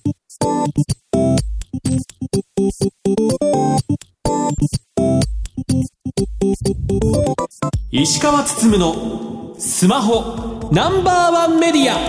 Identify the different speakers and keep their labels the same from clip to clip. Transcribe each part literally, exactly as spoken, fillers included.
Speaker 1: 石川つつむのスマホナンバーワンメディア。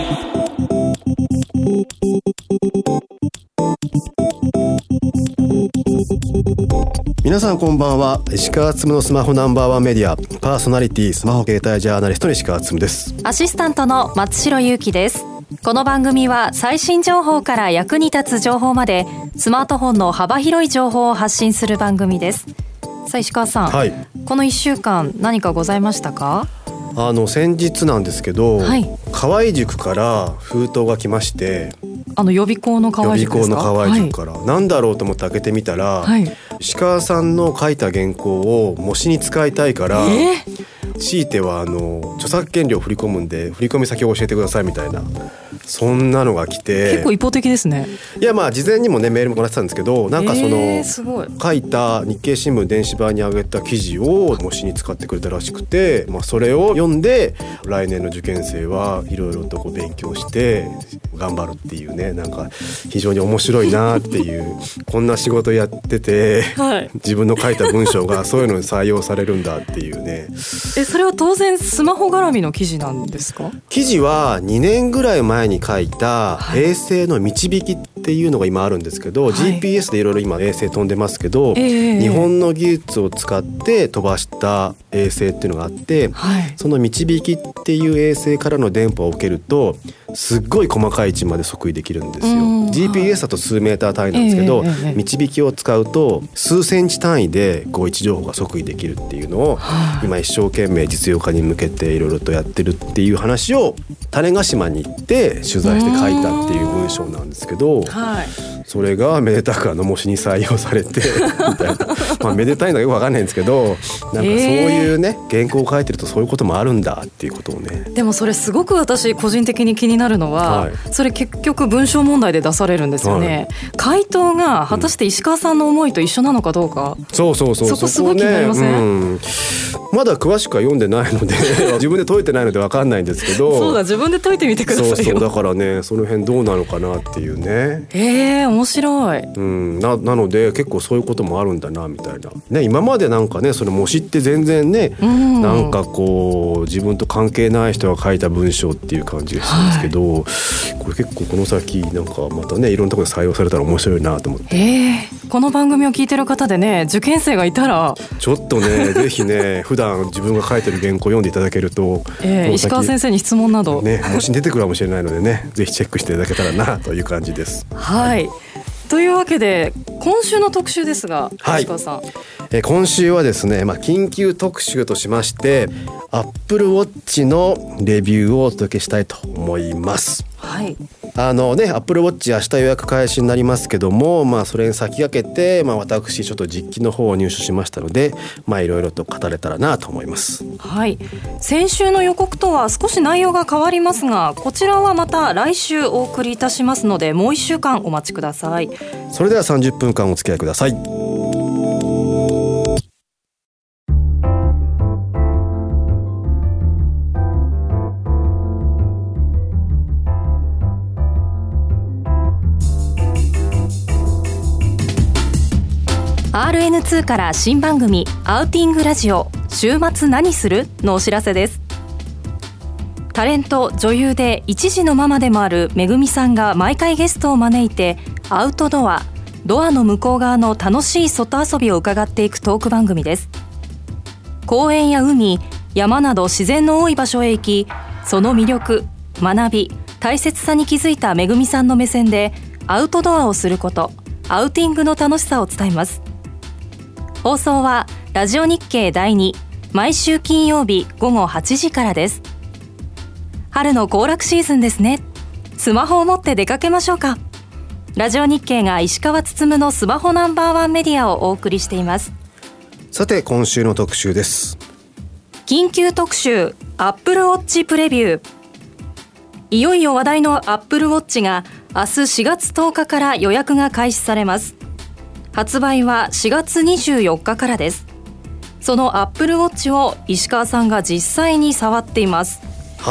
Speaker 2: 皆さんこんばんは。石川つむのスマホナンバーワンメディアパーソナリティスマホ携帯ジャーナリストの石川つむです。
Speaker 3: アシスタントの松代ゆうきです。この番組は最新情報から役に立つ情報までスマートフォンの幅広い情報を発信する番組です。さあ石川さん、はい、このいっしゅうかん何かございましたか？
Speaker 2: あの先日なんですけど、
Speaker 3: はい、
Speaker 2: 河合塾から封筒が来まして、
Speaker 3: あの予備校の河合塾ですか？
Speaker 2: 予備校の河合塾から、はい、なんだろうと思って開けてみたら、はい、石川さんの書いた原稿を模試に使いたいから、えー、強いてはあの著作権料振り込むんで振り込み先を教えてくださいみたいな、そんなのが来て、
Speaker 3: 結構一方的ですね。
Speaker 2: いやまあ事前にもねメールももらってたんですけど、なんかその、
Speaker 3: えー、すごい
Speaker 2: 書いた日経新聞電子版に上げた記事を模試に使ってくれたらしくて、まあ、それを読んで来年の受験生はいろいろとこう勉強して頑張るっていうね、なんか非常に面白いなっていうこんな仕事やってて、はい、自分の書いた文章がそういうのに採用されるんだっていうね。
Speaker 3: えそれは当然スマホ絡みの記事なんですか？
Speaker 2: 記事はにねんぐらい前に書いた衛星の導きっていうのが今あるんですけど、はい、ジーピーエス でいろいろ今衛星飛んでますけど、えー、日本の技術を使って飛ばした衛星っていうのがあって、はい、その導きっていう衛星からの電波を受けるとすっごい細かい位置まで測位できるんですよ。 ジーピーエス だと数メーター単位なんですけど、えー、導きを使うと数センチ単位でこう位置情報が測位できるっていうのを、はい、今一生懸命実用化に向けていろいろとやってるっていう話を種子島に行って取材して書いたっていう文章なんですけど、はい、それがめでたくあの模試に採用されてみたいなまあめでたいのはよく分かんないんですけど、なんかそういうね、えー、原稿を書いてるとそういうこともあるんだっていうことをね。
Speaker 3: でもそれすごく私個人的に気になるのは、はい、それ結局文章問題で出されるんですよね、はい、回答が果たして石川さんの思いと一緒なのかどうか、うん、
Speaker 2: そうそうそう、
Speaker 3: そこすごい気になりません？
Speaker 2: うん、まだ詳しくは読んでないので自分で解いてないので分かんないんですけど
Speaker 3: そうだ、自分で解いてみてくださいよ。
Speaker 2: そうそう、だからね、その辺どうなのかなっていうね。
Speaker 3: えー、面白い、
Speaker 2: うん、な, なので結構そういうこともあるんだなみたいな、ね、今までなんかねその模試って全然ね、うん、なんかこう自分と関係ない人が書いた文章っていう感じがしたんですけど、はい、これ結構この先なんかまたねいろんなところで採用されたら面白いなと思って、
Speaker 3: えー、この番組を聞いてる方でね受験生がいたら
Speaker 2: ちょっとねぜひね普段自分が書いてる原稿を読んでいただけると、
Speaker 3: えー、石川先生に質問など
Speaker 2: ね模試に出てくるかもしれないのでねぜひチェックしていただけたらなという感じです。
Speaker 3: はい、というわけで今週の特集ですが、はい、石川さん、
Speaker 2: え今週はですね、まあ、緊急特集としましてアップルウォッチのレビューをお届けしたいと思います。
Speaker 3: はい、
Speaker 2: あのね、アップルウォッチ明日予約開始になりますけども、まあ、それに先駆けて、まあ、私ちょっと実機の方を入手しましたので、まあ、いろいろと語れたらなと思います。
Speaker 3: はい、先週の予告とは少し内容が変わりますが、こちらはまた来週お送りいたしますのでもういっしゅうかんお待ちください。
Speaker 2: それではさんじゅっぷんかんお付き合いください。
Speaker 3: アールエヌツー から新番組アウティングラジオ週末何するのお知らせです。タレント女優で一児のママでもあるめぐみさんが毎回ゲストを招いてアウトドア、ドアの向こう側の楽しい外遊びを伺っていくトーク番組です。公園や海、山など自然の多い場所へ行き、その魅力、学び、大切さに気づいためぐみさんの目線でアウトドアをすること、アウティングの楽しさを伝えます。放送はラジオ日経だいに毎週金曜日午後はちじからです。春の行楽シーズンですね。スマホを持って出かけましょうか。ラジオ日経が石川つつむのスマホナンバーワンメディアをお送りしています。
Speaker 2: さて今週の特集です。
Speaker 3: 緊急特集アップルウォッチプレビュー。いよいよ話題のアップルウォッチが明日しがつとおかから予約が開始されます。発売はしがつにじゅうよっかからです。そのアップルウォッチを石川さんが実際に触っています。
Speaker 2: はい、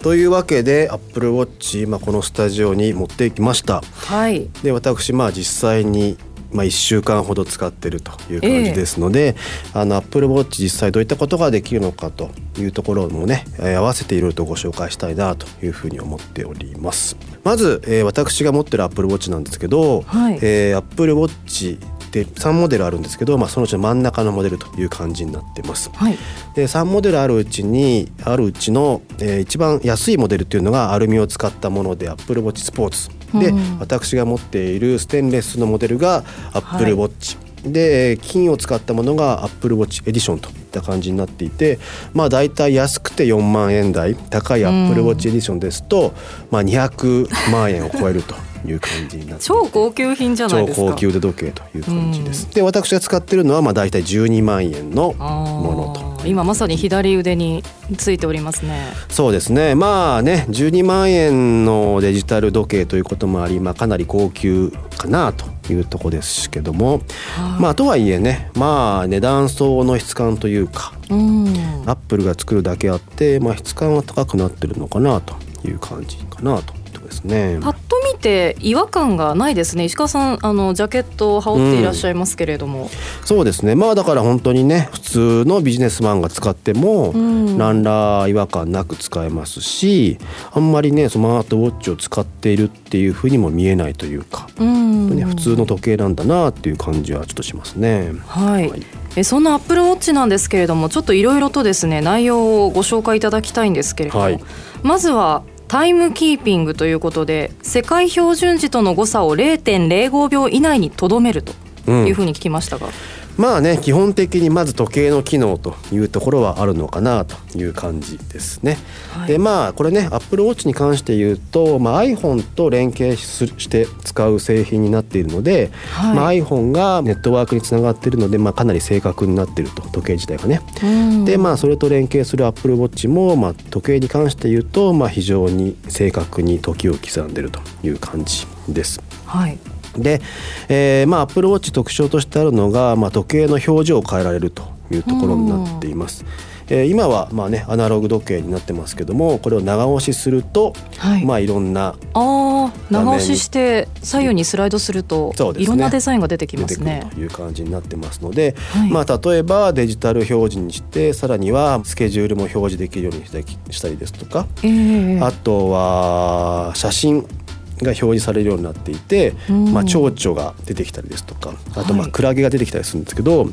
Speaker 2: というわけで Apple Watch、まあ、このスタジオに持ってきました。
Speaker 3: はい、
Speaker 2: で私、まあ、実際にまあ、いっしゅうかんほど使っているという感じですので、えー、あの Apple Watch 実際どういったことができるのかというところもね、えー、合わせていろいろとご紹介したいなというふうに思っております。まず、えー、私が持っている Apple Watch なんですけど、はい、えー、Apple Watchでさんモデルあるんですけど、まあ、そのうちの真ん中のモデルという感じになってます。はい、でさんモデルあるうちにあるうちの、えー、一番安いモデルというのがアルミを使ったもので Apple Watch スポーツで、うん、私が持っているステンレスのモデルが Apple Watch、はい、で金を使ったものが Apple Watch エディションといった感じになっていて、まあ、だいたい安くてよんまんえん台、高い Apple Watch エディションですと、うん、まあ、にひゃくまんえんを超えるという感じになっていて、
Speaker 3: 超高級品じゃないですか。
Speaker 2: 超高級腕時計という感じです。で私が使っているのはまあだいたいじゅうにまんえんのものと。
Speaker 3: 今まさに左腕についておりますね。
Speaker 2: そうですね、まあねじゅうにまんえんのデジタル時計ということもあり、まあ、かなり高級かなというところですけども、まあとはいえね、まあ値段相応の質感というか、うん、アップルが作るだけあって、まあ、質感は高くなってるのかなという感じかなとですね。
Speaker 3: パッと見て違和感がないですね。石川さん、あのジャケットを羽織っていらっしゃいますけれども、うん、
Speaker 2: そうですね、まあだから本当にね普通のビジネスマンが使っても何ら違和感なく使えますし、あんまりねスマートウォッチを使っているっていうふうにも見えないというか、うん、ね、普通の時計なんだなっていう感じはちょっとしますね。
Speaker 3: はい、はい、えそんな Apple Watch なんですけれども、ちょっといろいろとですね内容をご紹介いただきたいんですけれども、はい、まずはタイムキーピングということで、世界標準時との誤差を れいてんれいごびょう以内にとどめるというふうに聞きましたが、うん、
Speaker 2: まあね基本的にまず時計の機能というところはあるのかなという感じですね。はい、でまあこれね Apple Watch に関して言うと、まあ、iPhone と連携して使う製品になっているので、はい、まあ、iPhone がネットワークにつながっているので、まあ、かなり正確になっていると、時計自体がね。でまあそれと連携する Apple Watch も、まあ、時計に関して言うと、まあ、非常に正確に時を刻んでいるという感じです。はい、で、えーまあ、Apple Watch 特徴としてあるのが、まあ、時計の表情を変えられるというところになっています。えー、今はまあ、ね、アナログ時計になってますけども、これを長押しすると、はい、まあ、いろんな
Speaker 3: あ長押しして左右にスライドすると、ね、いろんなデザインが出てきますね。
Speaker 2: 出てくるという感じになってますので、はい、まあ、例えばデジタル表示にして、さらにはスケジュールも表示できるようにしたりですとか、えー、あとは写真が表示されるようになっていて、まあ、蝶々が出てきたりですとか、あとまあクラゲが出てきたりするんですけど、はい、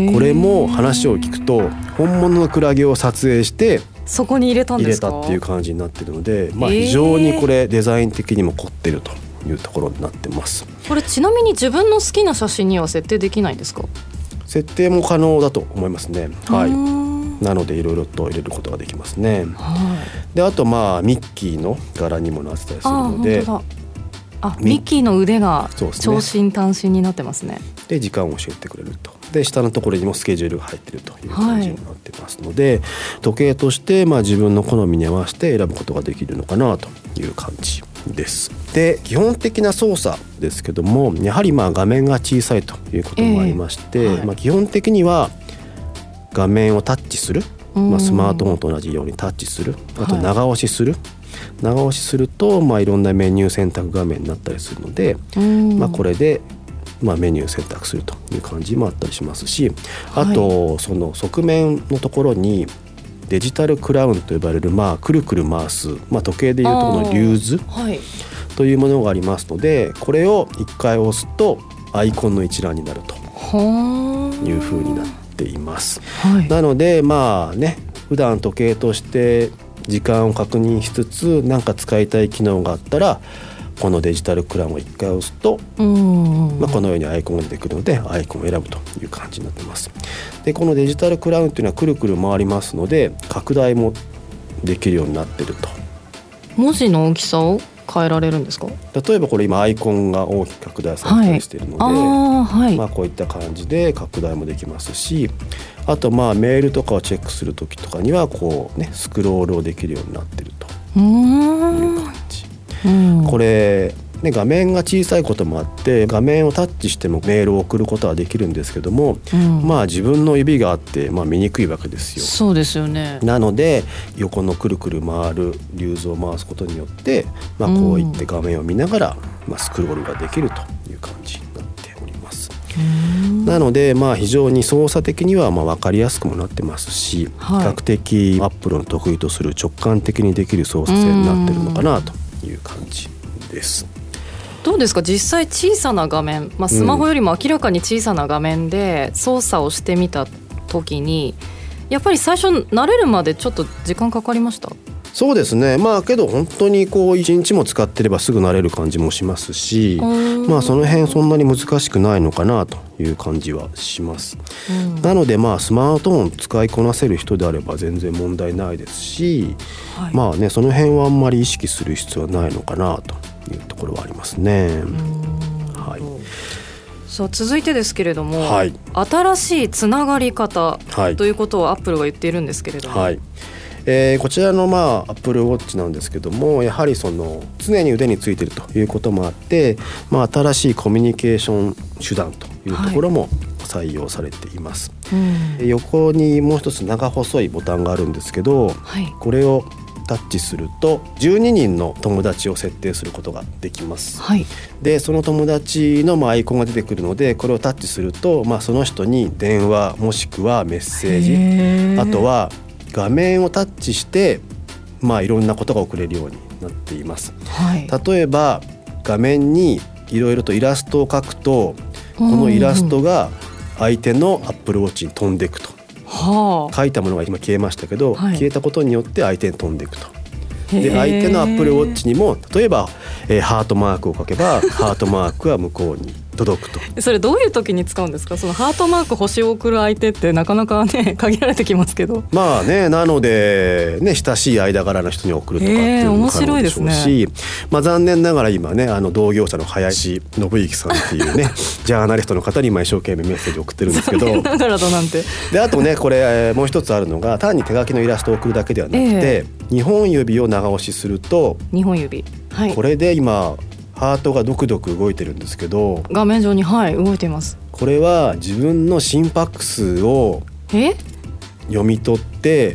Speaker 2: これも話を聞くと本物のクラゲを撮影して
Speaker 3: そこに入れたんですか？
Speaker 2: 入れたっていう感じになっているので、まあ、非常にこれデザイン的にも凝ってるというところになってます。
Speaker 3: これちなみに自分の好きな写真には設定できないんですか？
Speaker 2: 設定も可能だと思いますね。はい、なのでいろいろと入れることができますね。はい、であとまあミッキーの柄にもなってたりするので、
Speaker 3: ああミッキーの腕が長身短身になってますね。
Speaker 2: で時間を教えてくれると。で下のところにもスケジュールが入っているという感じになってますので、はい、時計としてまあ自分の好みに合わせて選ぶことができるのかなという感じです。で基本的な操作ですけども、やはりまあ画面が小さいということもありまして、えーはい、まあ、基本的には画面をタッチする、まあ、スマートフォンと同じようにタッチする、あと長押しする、はい、長押しすると、まあ、いろんなメニュー選択画面になったりするので、まあ、これで、まあ、メニュー選択するという感じもあったりしますし、あと、はい、その側面のところにデジタルクラウンと呼ばれる、まあ、くるくる回す、まあ、時計でいうとこのリューズというものがありますので、これをいっかい押すとアイコンの一覧になるというふうになっています。はい、なのでまあね、普段時計として時間を確認しつつ、何か使いたい機能があったらこのデジタルクラウンをいっかい押すと、まあ、このようにアイコンが出てくるのでアイコンを選ぶという感じになっています。でこのデジタルクラウンというのはくるくる回りますので、拡大もできるようになっていると。
Speaker 3: 文字の大きさを変えられるんですか？
Speaker 2: 例えばこれ今アイコンが大きく拡大されたりしているので、はい、あ、はい、まあ、こういった感じで拡大もできますし、あとまあメールとかをチェックするときとかにはこう、ね、スクロールをできるようになっているという感じ。うん、これで画面が小さいこともあって画面をタッチしてもメールを送ることはできるんですけども、うん、まあ自分の指があって、まあ、見にくいわけですよ。
Speaker 3: そうですよね。
Speaker 2: なので横のくるくる回るリューズを回すことによって、まあ、こういって画面を見ながら、まあ、スクロールができるという感じになっております。なので、まあ、非常に操作的にはまあ分かりやすくもなってますし、はい、比較的アップルの得意とする直感的にできる操作性になってるのかなという感じです。
Speaker 3: どうですか実際小さな画面、まあ、スマホよりも明らかに小さな画面で操作をしてみた時に、うん、やっぱり最初慣れるまでちょっと時間かかりました？
Speaker 2: そうですね。まあけど本当にこういちにちも使ってればすぐ慣れる感じもしますし、まあその辺そんなに難しくないのかなという感じはします、うん、なのでまあスマートフォン使いこなせる人であれば全然問題ないですし、はい、まあねその辺はあんまり意識する必要はないのかなというところはありますね。はい、
Speaker 3: さあ続いてですけれども、
Speaker 2: はい、
Speaker 3: 新しいつながり方ということをアップルが言っているんですけれども、
Speaker 2: はい、えー、こちらのまあ Apple Watch なんですけども、やはりその常に腕についているということもあって、まあ、新しいコミュニケーション手段というところも採用されています、はい、うん、横にもう一つ長細いボタンがあるんですけど、はい、これをタッチするとじゅうににんの友達を設定することができます、はい、でその友達のまあアイコンが出てくるので、これをタッチすると、まあ、その人に電話もしくはメッセージ、あとは画面をタッチして、まあ、いろんなことが送れるようになっています、はい、例えば画面にいろいろとイラストを描くと、このイラストが相手の Apple Watch に飛んでいくと、はあ、書いたものが今消えましたけど、はい、消えたことによって相手に飛んでいくと。で相手の Apple Watch にも例えば、えー、ハートマークを書けばハートマークは向こうに届くと。
Speaker 3: それどういう時に使うんですか？そのハートマーク星を送る相手ってなかなかね限られてきますけど、
Speaker 2: まあね、なのでね親しい間柄の人に送るとかっていうのも可能でしょうし、ね、まあ、残念ながら今ねあの同業者の林信之さんっていうねジャーナリストの方に今一生懸命メッセージを送ってるんですけど残念ながらとなんてで、あとねこれ、えー、もう一つあるのが単に手書きのイラストを送るだけではなくて、えー、にほん指を長押しすると
Speaker 3: にほん指、はい、
Speaker 2: これで今ハートがドクドク動いてるんですけど、
Speaker 3: 画面上に、はい、動いています。
Speaker 2: これは自分の心拍数を読み取って、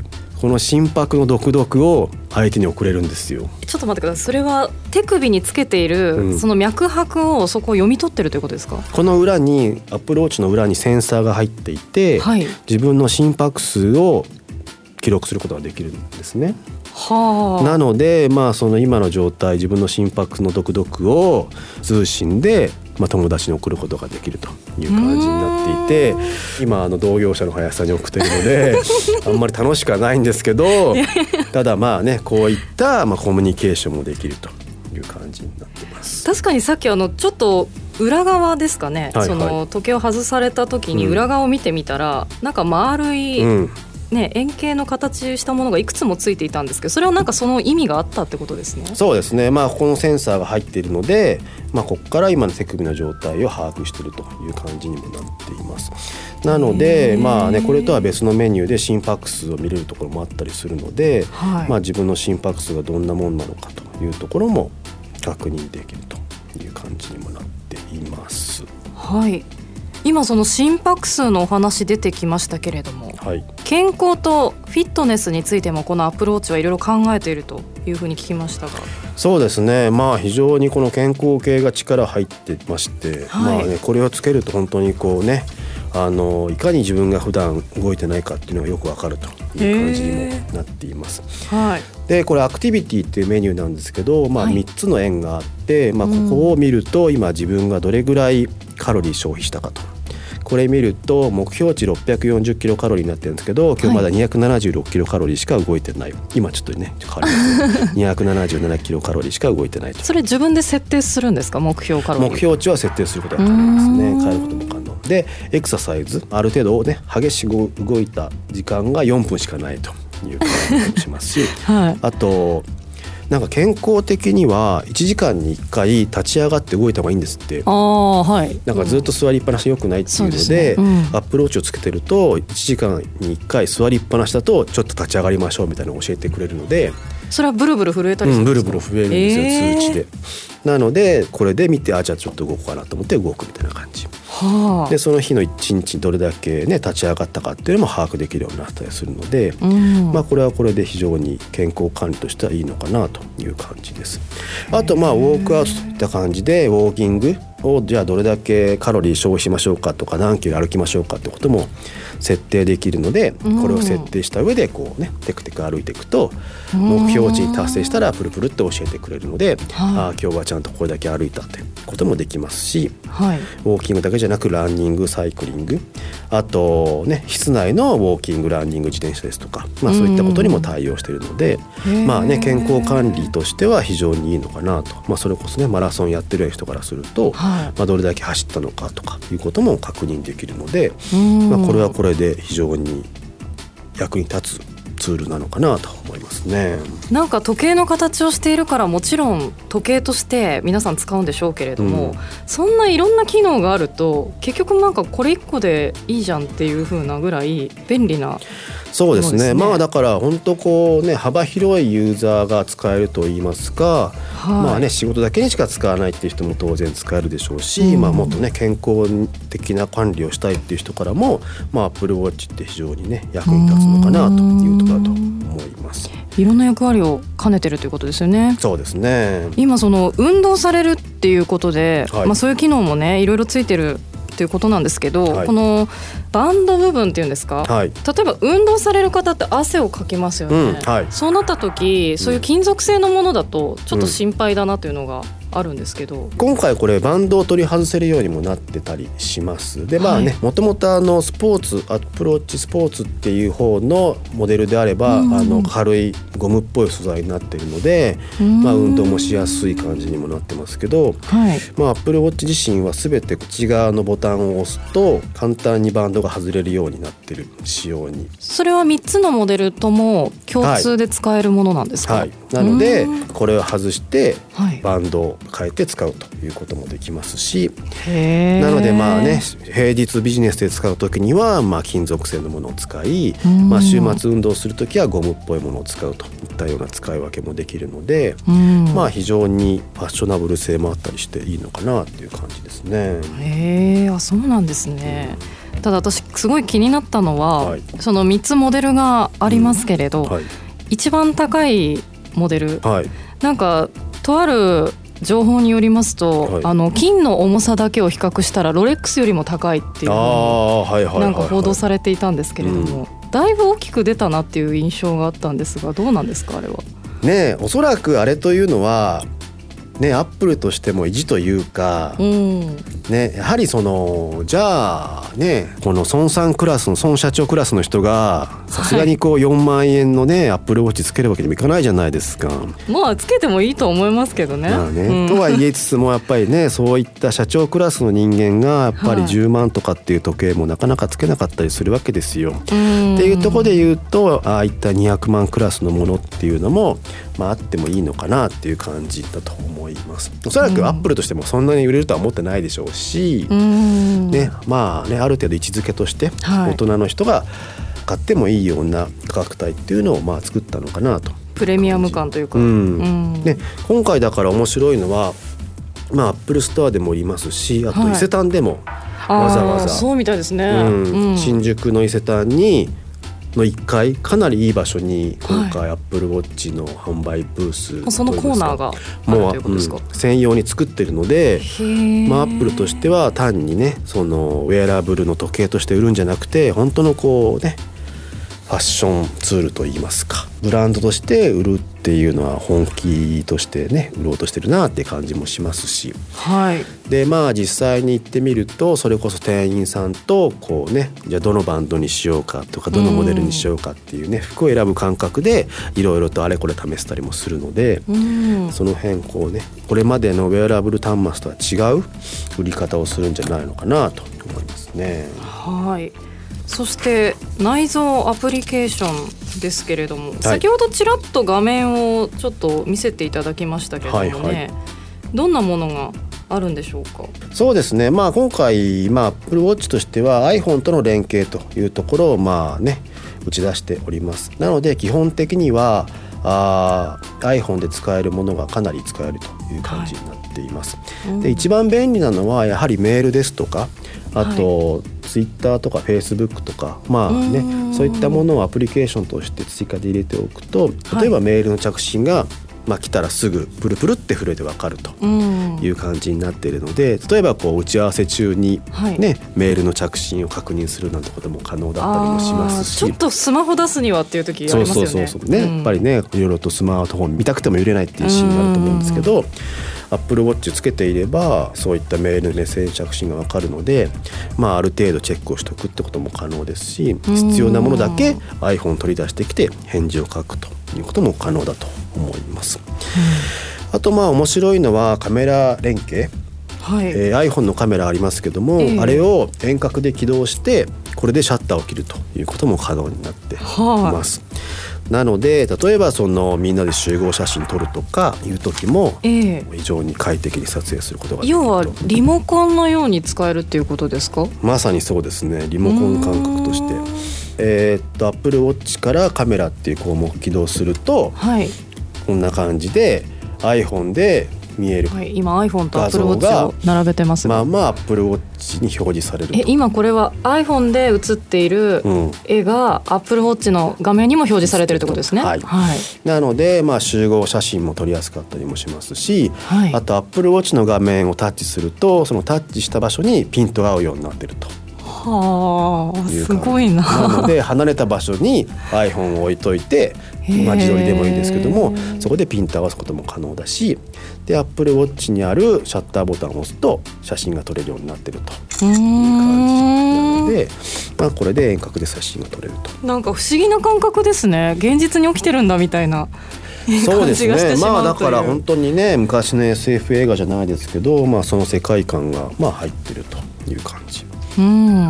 Speaker 2: この心拍のドクドクを相手に送れるんですよ。
Speaker 3: ちょっと待ってください。それは手首につけている、うん、その脈拍をそこを読み取ってるということですか？こ
Speaker 2: の裏にアップルウォッチの裏にセンサーが入っていて、はい、自分の心拍数を記録することができるんですね。はあ、なので、まあ、その今の状態、自分の心拍のドクドクを通信で、まあ、友達に送ることができるという感じになっていて、今あの同業者の林さんに送っているのであんまり楽しくはないんですけどただまあねこういったまあコミュニケーションもできるという感じになっています。
Speaker 3: 確かにさっきあのちょっと裏側ですかね、はいはい、その時計を外された時に裏側を見てみたら、うん、なんか丸い、うんね、円形の形したものがいくつもついていたんですけど、それはなんかその意味があったってことですね。
Speaker 2: そうですね、まあ、ここのセンサーが入っているので、まあ、ここから今の手首の状態を把握しているという感じにもなっています。なので、まあね、これとは別のメニューで心拍数を見れるところもあったりするので、はい、まあ、自分の心拍数がどんなものなのかというところも確認できるという感じにもなっています。
Speaker 3: はい、今その心拍数のお話出てきましたけれども、はい、健康とフィットネスについてもこのアプローチはいろいろ考えているというふうに聞きましたが。
Speaker 2: そうですね、まあ、非常にこの健康系が力入ってまして、はい、まあね、これをつけると本当にこうね、あのいかに自分が普段動いてないかっていうのがよくわかるという感じにもなっています。はい、でこれアクティビティっていうメニューなんですけど、まあ、みっつの円があって、はい、まあ、ここを見ると今自分がどれぐらいカロリー消費したかと。これ見ると目標値ろっぴゃくよんじゅっキロカロリーになってるんですけど、今日まだにひゃくななじゅうろっキロカロリーしか動いてない。今ちょっとね変わりますにひゃくななじゅうななキロカロリーしか動いてないと。
Speaker 3: それ自分で設定するんですか？目標カロリー。
Speaker 2: 目標値は設定することが可能ですね。変えることも可能で、エクササイズある程度ね激しく動いた時間がよんぷんしかないという感じもしますし、はい、あとなんか健康的にはいちじかんにいっかい立ち上がって動いた方がいいんですって。あ、はい、なんかずっと座りっぱなし良くないっていうので、うん、アップローチをつけてるといちじかんにいっかい座りっぱなしだとちょっと立ち上がりましょうみたいなのを教えてくれるので、
Speaker 3: それはブルブル震えたりするんですか？
Speaker 2: うん、ブルブル震えるんですよ、えー、通知で。なのでこれで見て、あじゃあちょっと動こうかなと思って動くみたいな感じ、はあ、でその日の一日どれだけ、ね、立ち上がったかっていうのも把握できるようになったりするので、うん、まあ、これはこれで非常に健康管理としてはいいのかなという感じです。あとまあウォークアウトといった感じでウォーキングをじゃあどれだけカロリー消費しましょうかとか何キロ歩きましょうかってことも設定できるので、これを設定した上でこうねテクテク歩いていくと目標値に達成したらプルプルって教えてくれるので、あ今日はちゃんとこれだけ歩いたってこともできますし、はい、ウォーキングだけじゃなくランニング、サイクリング、あとね室内のウォーキング、ランニング、自転車ですとか、まあ、そういったことにも対応しているので、まあね、健康管理としては非常にいいのかなと、まあ、それこそねマラソンやってる人からすると、はい、まあ、どれだけ走ったのかとかいうことも確認できるので、まあ、これはこれで非常に役に立つツールなのかなと思いますね。なんか
Speaker 3: 時計の形をしているからもちろん時計として皆さん使うんでしょうけれども、うん、そんないろんな機能があると結局なんかこれいっこでいいじゃんっていう風なぐらい便利な。
Speaker 2: そうですね、まあだから本当こうね幅広いユーザーが使えると言いますか、はい、まあね仕事だけにしか使わないっていう人も当然使えるでしょうし、うん、まあもっとね健康的な管理をしたいっていう人からも、まあ Apple Watch って非常にね役に立つのかなというところだと思います。
Speaker 3: いろんな役割を兼ねてるということですよね。
Speaker 2: そうですね。
Speaker 3: 今その運動されるっていうことで、はい、まあそういう機能もねいろいろついてるということなんですけど、はい、このバンド部分っていうんですか、はい、例えば運動される方って汗をかきますよね、うんはい、そうなった時そういう金属製のものだとちょっと心配だなというのがあるんですけど、うん、
Speaker 2: 今回これバンドを取り外せるようにもなってたりします。でまあね、もともとあのスポーツアプローチスポーツっていう方のモデルであれば、うん、あの軽いゴムっぽい素材になっているので、うんまあ、運動もしやすい感じにもなってますけど、はいまあ、Apple Watch 自身は全て内側のボタンを押すと簡単にバンドが外れるようになっている仕様に。
Speaker 3: それはみっつのモデルとも共通で使えるものなんですか？
Speaker 2: はいはい、なのでこれを外してバンドを変えて使うということもできますし、へなのでまあね平日ビジネスで使う時にはまあ金属製のものを使い、まあ、週末運動する時はゴムっぽいものを使うといったような使い分けもできるので、まあ非常にファッショナブル性もあったりしていいのかなっていう感じですね。
Speaker 3: へー、あ、そうなんですね。ただ私すごい気になったのは、はい、そのみっつモデルがありますけれど、うんはい、一番高いモデル、はい、なんかとある情報によりますと、はい、あの金の重さだけを比較したらロレックスよりも高いっていうのをなんか報道されていたんですけれども、うん、だいぶ大きく出たなっていう印象があったんですが、どうなんですかあれは。
Speaker 2: ね、おそらくあれというのはね、アップルとしても意地というか、うんね、やはりそのじゃあねこの孫さんクラスの孫社長クラスの人がさすがにこうよんまんえんのね、アップルウォッチつけるわけにもいかないじゃないですか。
Speaker 3: まあつけてもいいと思いますけどね。まあね、うん、
Speaker 2: とは言いつつもやっぱりねそういった社長クラスの人間がやっぱりじゅうまんとかっていう時計もなかなかつけなかったりするわけですよ。っていうところで言うとああいったにひゃくまんクラスのものっていうのも、まあ、あってもいいのかなっていう感じだと思います。おそらくアップルとしてもそんなに売れるとは思ってないでしょうし、うんね、まあねある程度位置づけとして大人の人が買ってもいいような価格帯っていうのをまあ作ったのかなと。
Speaker 3: プレミアム感というか、
Speaker 2: うんうんね、今回だから面白いのは、まあ、アップルストアでもいますし、あと伊勢丹でもわざわざ、
Speaker 3: はい、そうみたいですね、
Speaker 2: うんうん、新宿の伊勢丹にのいっかいかなりいい場所に今回アップルウォッチの販売ブース、
Speaker 3: はい、そのコーナーがあるということですか。
Speaker 2: もう、うん、専用に作ってるので、まあ、アップルとしては単にねそのウェアラブルの時計として売るんじゃなくて本当のこうねファッションツールといいますかブランドとして売るっていうのは本気としてね売ろうとしてるなって感じもしますし、はい、でまあ実際に行ってみるとそれこそ店員さんとこうねじゃあどのバンドにしようかとかどのモデルにしようかっていうね、うん、服を選ぶ感覚でいろいろとあれこれ試したりもするので、うん、その辺こうねこれまでのウェアラブル端末とは違う売り方をするんじゃないのかなと思いますね。
Speaker 3: はい。そして内蔵アプリケーションですけれども、はい、先ほどちらっと画面をちょっと見せていただきましたけれどもね、はいはい、どんなものがあるんでしょうか。
Speaker 2: そうですね、まあ、今回、まあ、Apple Watch としては iPhone との連携というところをまあ、ね、打ち出しております。なので基本的にはあ iPhone で使えるものがかなり使えるという感じになっています、はい、で一番便利なのはやはりメールですとか、あと、はい、Twitter とか Facebook とか、まあね、そういったものをアプリケーションとして追加で入れておくと、例えばメールの着信がまあ、来たらすぐプルプルって震えて分かるという感じになっているので、例えばこう打ち合わせ中に、ね、はい、メールの着信を確認するなんてことも可能だったりもしますし、
Speaker 3: ちょっとスマホ出すにはっていう時ありますよね。
Speaker 2: そうそうそうそう、ね、うん、やっぱりねいろいろとスマートフォン見たくても見れないっていうシーンがあると思うんですけど、Apple Watch つけていればそういったメールのメッセージ着信が分かるので、まあ、ある程度チェックをしておくってことも可能ですし、必要なものだけ iPhone を取り出してきて返事を書くということも可能だと思います、うん、あとまあ面白いのはカメラ連携、はい、えー、iPhone のカメラありますけども、えー、あれを遠隔で起動してこれでシャッターを切るということも可能になっています、はあ、なので例えばそのみんなで集合写真撮るとかいう時も非常に快適に撮影することができると、
Speaker 3: 要はリモコンのように使えるっていうことですか？
Speaker 2: まさにそうですね、リモコン感覚として、えー、っと Apple Watch からカメラっていう項目を起動すると、はい、こんな感じで iPhone で見える画像が、はい、今 iPhone と Apple Watch を並べてますが、まあまあ Apple Watch に表示されると。
Speaker 3: え今これは iPhone で写っている絵が Apple Watch の画面にも表示されてるってことですね、
Speaker 2: はいはい、なので、まあ、集合写真も撮りやすかったりもしますし、はい、あと Apple Watch の画面をタッチするとそのタッチした場所にピントが合うようになってると。
Speaker 3: はあ、すごいな。
Speaker 2: なので離れた場所に iPhone を置いといて、まあ、自撮りでもいいんですけども、そこでピント合わすことも可能だし、で Apple Watch にあるシャッターボタンを押すと写真が撮れるようになってるという感じなので、まあ、これで遠隔で写真が撮れると。
Speaker 3: なんか不思議な感覚ですね。現実に起きてるんだみたいな
Speaker 2: そうですね、まあだから本当にね昔の エスエフ 映画じゃないですけど、まあ、その世界観がまあ入ってるという感じ。うん、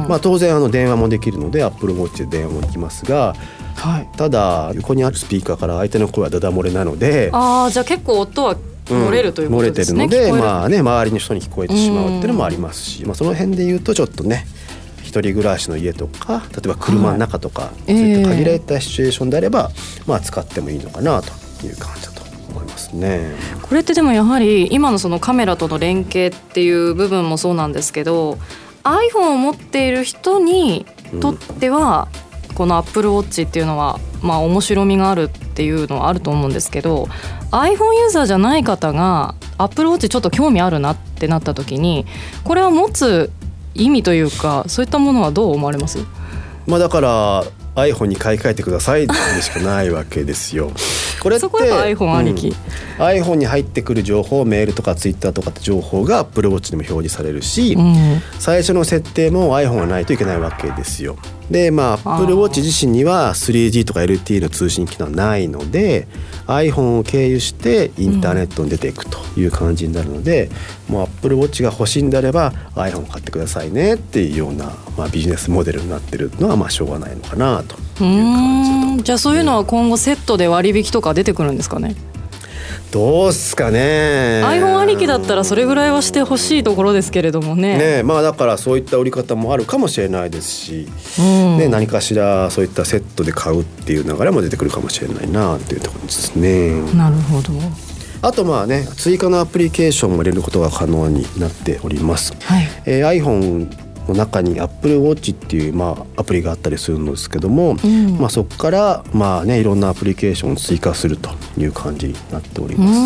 Speaker 2: まあ、当然あの電話もできるので Apple Watch で電話もできますが、はい、ただ横にあるスピーカーから相手の声はダダ漏れなので、
Speaker 3: あーじゃあ結構音は漏れるということですね、
Speaker 2: うん、漏れてるので、まあね、周りの人に聞こえてしまうっていうのもありますし、まあ、その辺で言うとちょっとね一人暮らしの家とか例えば車の中とか、はい、そういった限られたシチュエーションであれば、えーまあ、使ってもいいのかなという感じだと思いますね。
Speaker 3: これってでもやはり今のそのカメラとの連携っていう部分もそうなんですけど、iPhone を持っている人にとっては、うん、この Apple Watch っていうのはまあ面白みがあるっていうのはあると思うんですけど、 iPhone ユーザーじゃない方が Apple Watch ちょっと興味あるなってなった時にこれは持つ意味というかそういったものはどう思われます？
Speaker 2: まあ、だから iPhone に買い替えてくださいでしかないわけですよ。これって
Speaker 3: そこは iPhone ありき、うん、
Speaker 2: iPhone に入ってくる情報、メールとか Twitter とかって情報が Apple Watch にも表示されるし、うん、最初の設定も iPhone がないといけないわけですよ。で、まあ、Apple Watch 自身には スリージー とか エルティー の通信機能はないので iPhone を経由してインターネットに出ていくという感じになるので、うん、もう Apple Watch が欲しいんであれば iPhone を買ってくださいねっていうような、まあ、ビジネスモデルになってるのはまあしょうがないのかなという感じだと思います。
Speaker 3: じゃあそういうのは今後セットで割引とか出てくるんですかね？
Speaker 2: どうすかね。
Speaker 3: iPhone ありきだったらそれぐらいはしてほしいところですけれども ね,
Speaker 2: ねまあ、だからそういった売り方もあるかもしれないですし、うんね、何かしらそういったセットで買うっていう流れも出てくるかもしれないなっていうところですね。
Speaker 3: なるほど。
Speaker 2: あとまあね追加のアプリケーションも入れることが可能になっております、はいえー、iPhoneの中に Apple Watch っていう、まあ、アプリがあったりするんですけども、うんまあ、そこから、まあね、いろんなアプリケーションを追加するという感じになっております。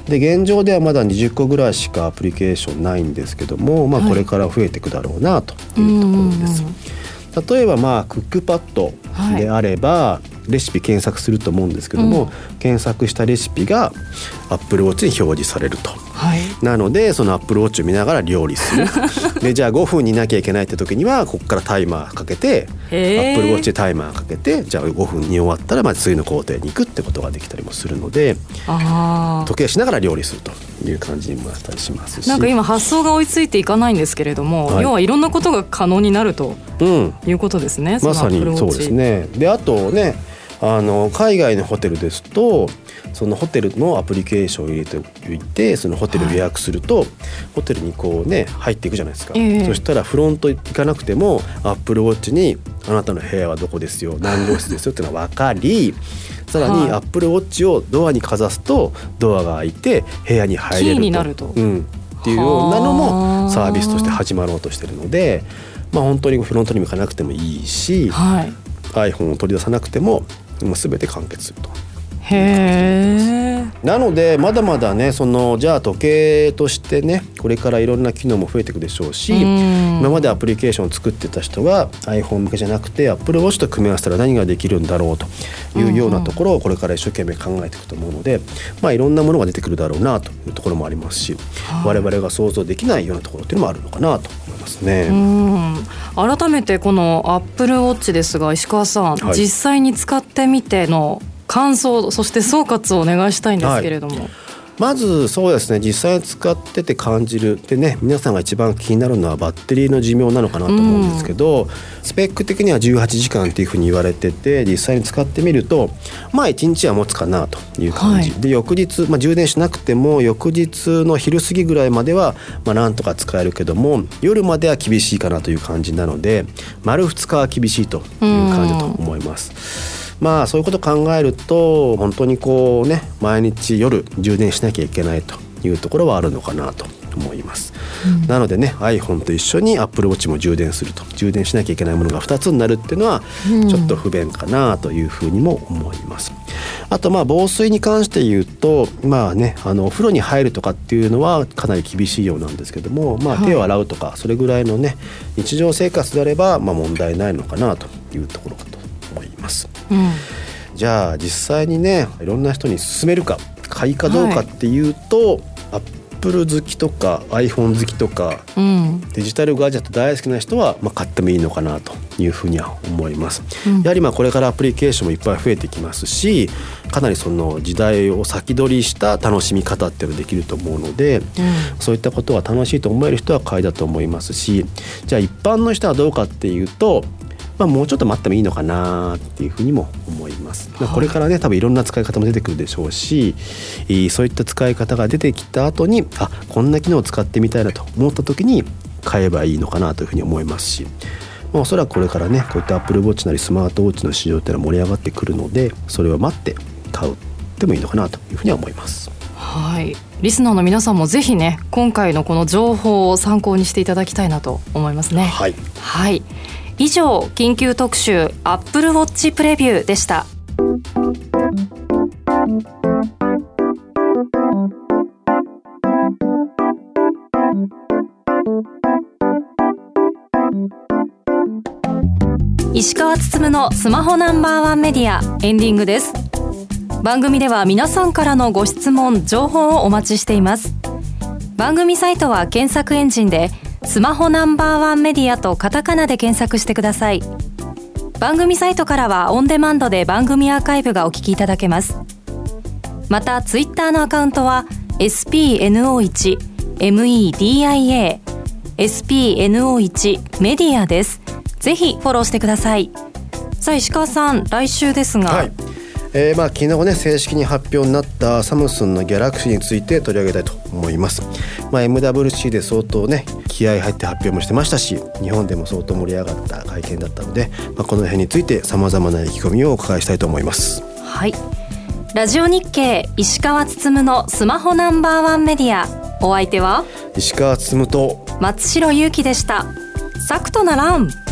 Speaker 2: で現状ではまだにじゅっこぐらいしかアプリケーションないんですけども、まあ、これから増えていくだろうなというところです、はい、例えば、まあ、クックパッドであれば、はい、レシピ検索すると思うんですけども、うん、検索したレシピが Apple Watch に表示されると、はい、なのでその Apple Watch を見ながら料理するでじゃあごふんになきゃいけないって時にはここからタイマーかけて Apple Watch でタイマーかけてじゃあごふんに終わったらまあ次の工程に行くってことができたりもするので、あ時計しながら料理するという感じにもなったりしますし、
Speaker 3: なんか今発想が追いついていかないんですけれども、はい、要はいろんなことが可能になるということですね、
Speaker 2: うん、まさにそうですね。であとねあの海外のホテルですとそのホテルのアプリケーションを入れておいてそのホテルを予約すると、はい、ホテルにこうね入っていくじゃないですか、えー、そしたらフロント行かなくてもアップルウォッチにあなたの部屋はどこですよ何号室ですよっていうのが分かりさらにアップルウォッチをドアにかざすとドアが開いて部屋に入れると、
Speaker 3: キーになると、
Speaker 2: うん、っていうようなのもサービスとして始まろうとしているので、まあ、本当にフロントにも行かなくてもいいし、はい、iPhone を取り出さなくてももう全て完結すると。
Speaker 3: へー。
Speaker 2: なのでまだまだねそのじゃあ時計としてねこれからいろんな機能も増えていくでしょうし、今までアプリケーションを作ってた人が iPhone 向けじゃなくて Apple Watch と組み合わせたら何ができるんだろうというようなところをこれから一生懸命考えていくと思うので、まあ、いろんなものが出てくるだろうなというところもありますし、我々が想像できないようなところっていうのもあるのかなと思いますね。
Speaker 3: うん、改めてこの Apple Watch ですが石川さん、はい、実際に使ってみての感想そして総括をお願いしたいんですけれども、はい、
Speaker 2: まずそうですね実際に使ってて感じるでね皆さんが一番気になるのはバッテリーの寿命なのかなと思うんですけど、うん、スペック的にはじゅうはちじかんっていうふうに言われてて実際に使ってみるとまあいちにちは持つかなという感じ、はい、で翌日、まあ、充電しなくても翌日の昼過ぎぐらいまではまあなんとか使えるけども夜までは厳しいかなという感じなので丸ふつかは厳しいという感じだと思います。まあそういうことを考えると本当にこうね毎日夜充電しなきゃいけないというところはあるのかなと思います、うん、なのでね iPhone と一緒に Apple Watch も充電すると充電しなきゃいけないものがふたつになるっていうのはちょっと不便かなというふうにも思います、うん、あとまあ防水に関して言うとまあねあのお風呂に入るとかっていうのはかなり厳しいようなんですけども、まあ、手を洗うとかそれぐらいのね日常生活であればまあ問題ないのかなというところかと思います、うん、じゃあ実際にねいろんな人に勧めるか買いかどうかっていうと、はい、アップル好きとか iPhone 好きとか、うん、デジタルガジェット大好きな人は、まあ、買ってもいいのかなというふうには思います、うん、やはりまあこれからアプリケーションもいっぱい増えてきますしかなりその時代を先取りした楽しみ方っていうのができると思うので、うん、そういったことが楽しいと思える人は買いだと思いますしじゃあ一般の人はどうかっていうとまあ、もうちょっと待ってもいいのかなっていうふうにも思います、はい、これからね多分いろんな使い方も出てくるでしょうしそういった使い方が出てきた後にあこんな機能を使ってみたいなと思った時に買えばいいのかなというふうに思いますし、まあ、おそらくこれからねこういった Apple Watch なりスマートウォッチの市場っていうのは盛り上がってくるのでそれを待って買うでもいいのかなというふうには思います。
Speaker 3: はい、リスナーの皆さんもぜひね今回のこの情報を参考にしていただきたいなと思いますね。
Speaker 2: はい、
Speaker 3: はい、以上緊急特集 Apple Watch プレビューでした。石川つつむのスマホナンバーワンメディアエンディングです。番組では皆さんからのご質問情報をお待ちしています。番組サイトは検索エンジンでスマホナンバーワンメディアとカタカナで検索してください。番組サイトからはオンデマンドで番組アーカイブがお聞きいただけます。またツイッターのアカウントは エスピーエヌオーワン メディア エスピーエヌオーワン メディアです。ぜひフォローしてください。さあ石川さん来週ですが、はい
Speaker 2: えーまあ、昨日ね正式に発表になったサムスンのギャラクシーについて取り上げたいと思います、まあ、エムダブリューシー で相当ね気合入って発表もしてましたし日本でも相当盛り上がった会見だったので、まあ、この辺についてさまざまな意気込みをお伺いしたいと思います。
Speaker 3: はい、ラジオ日経石川つつむのスマホナンバーワンメディア、お相手は
Speaker 2: 石川つつむと
Speaker 3: 松代ゆうきでした。サクとならん。